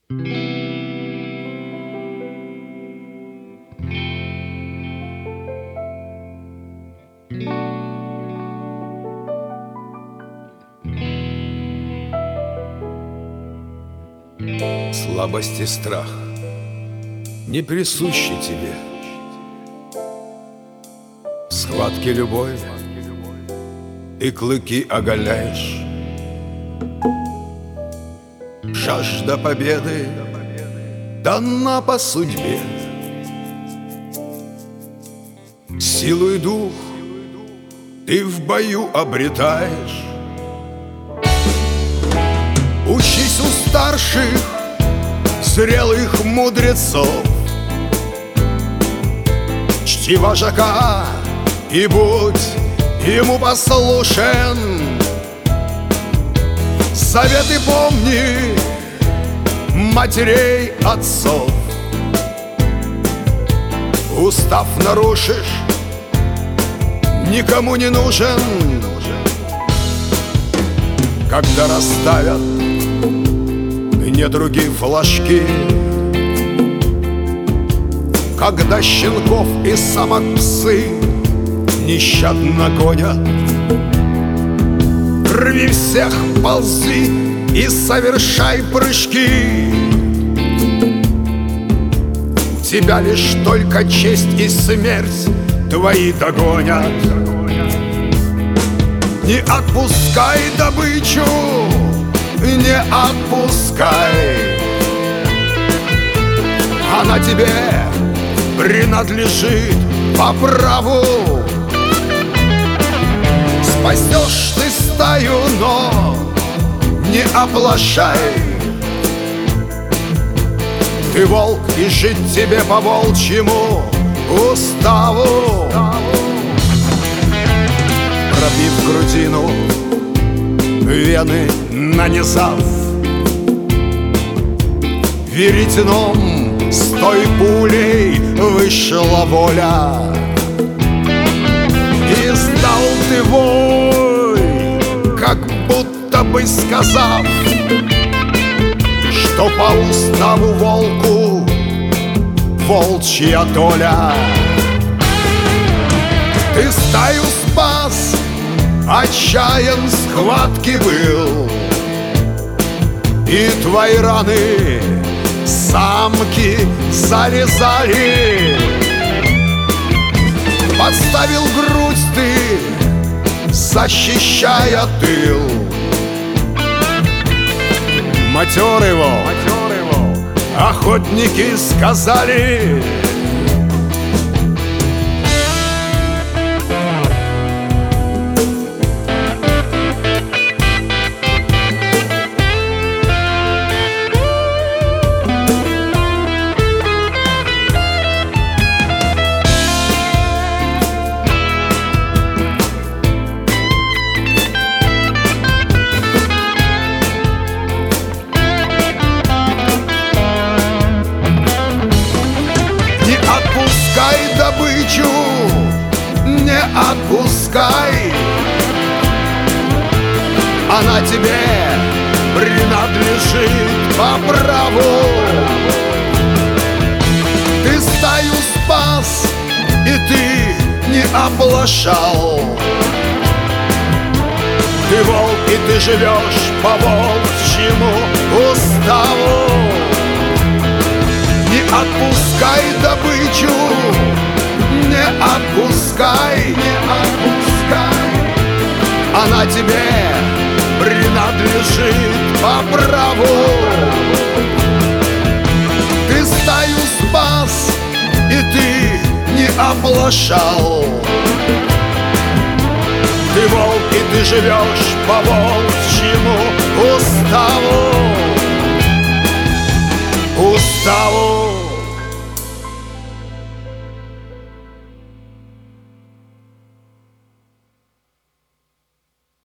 Слабость и страх не присущи тебе. В схватке любовь ты клыки оголяешь. Жажда победы дана по судьбе. Силу и дух ты в бою обретаешь. Учись у старших, зрелых мудрецов, чти вожака и будь ему послушен. Советы помни матерей, отцов. Устав нарушишь, никому не нужен. Когда расставят недруги флажки, когда щенков и самок псы нещадно гонят, рви всех, ползи и совершай прыжки. Тебя лишь только честь и смерть твои догонят. Не отпускай добычу, не отпускай. Она тебе принадлежит по праву. Спасешь ты стаю, но не оплошай. Ты волк, и жить тебе по волчьему уставу. Пробив грудину, вены нанизав, веретеном с той пулей вышла воля. И сдал ты вой, как будто бы сказав, что по уставу волку волчья доля. Ты стаю спас, отчаян в схватке был, и твои раны самки зарезали. Подставил грудь ты, защищая тыл. Матерый волк, охотники сказали. Добычу не отпускай. Она тебе принадлежит по праву. Ты стаю спас, и ты не оплошал. Ты волк, и ты живешь по волчьему уставу. Не отпускай добычу, не отпускай, не отпускай. Она тебе принадлежит по праву. Ты стаю спас, и ты не оплошал. Ты волк, и ты живешь по волчьему уставу. Уставу.